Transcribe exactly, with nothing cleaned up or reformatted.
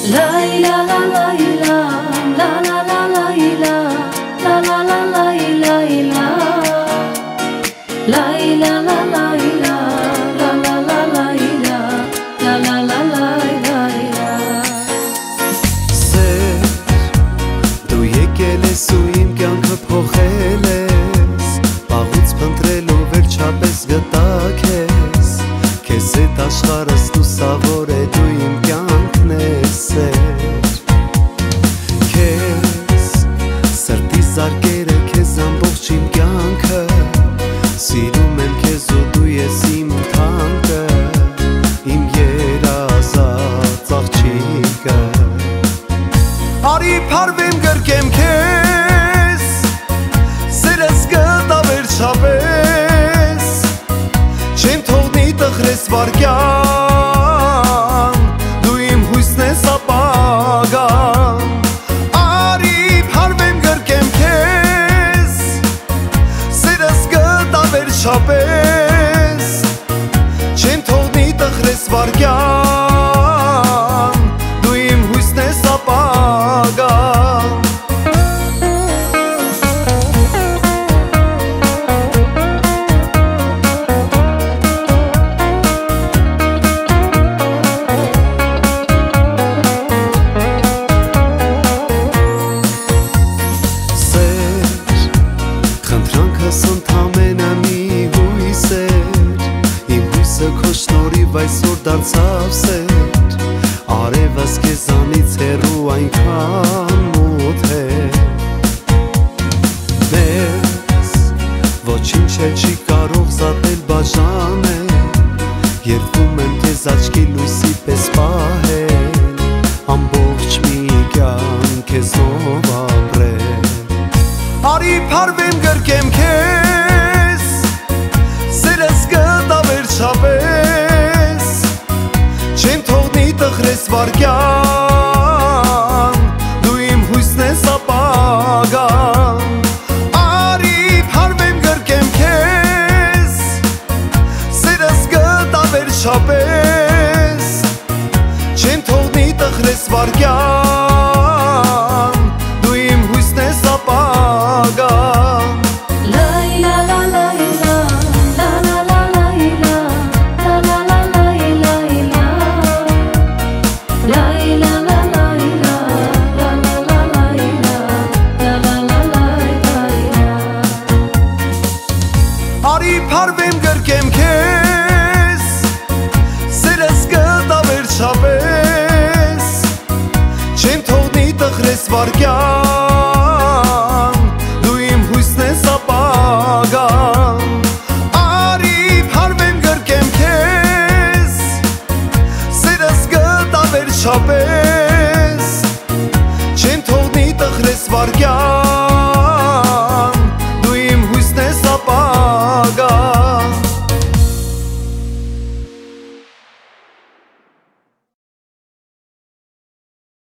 Աշխարհս դու սավոր է դու իմ կյանքն ես սեր Քեզ սրտի զարկերը քեզ ամբողջ իմ կյանքը Սիրում եմ քեզ ու դու ես իմ թանկը Իմ երազած աղջիկը Արի փարվեմ գրկեմ քեզ Սերս գտա վերջապես Չեմ թողնի տխրես վարկյան Դու իմ հույսն ես ապագան Արի փարվեմ գրկեմ քեզ Սերս գտա վերջապես Չեմ թողնի տխրես վարկյան Դու իմ հույսն ես ապագան Քո շնորհիվ այսօր դարձավ սեր Արևս քեզանից հեռու այնքան մոտ է Մեզ ոչինչ էլ չի կարող զատել բաժանել Երդվում եմ քեզ աչքի լույսի պես պահել Ամբողջ մի կյանք քեզով ապրել Արի փարվեմ գրկեմ քեզ Սերս գտա վերջապես Չեմ թողնի տխրես վարկյան Դու իմ հույսն ես ապագան Արի փարվեմ գրկեմ քեզ Սերս գտա վերջապես Չեմ թողնի տխրես վարկյան Դու իմ հույսն ես ապագան Արի փարվեմ գրկեմ քեզ Սերս գտա վերջապես Չեմ թողնի տխրես վարկյան Դու իմ հույսն ես ապագան Արի փարվեմ գրկեմ քեզ Սերս գտա վերջապես Չեմ թողնի տխրես վարկյան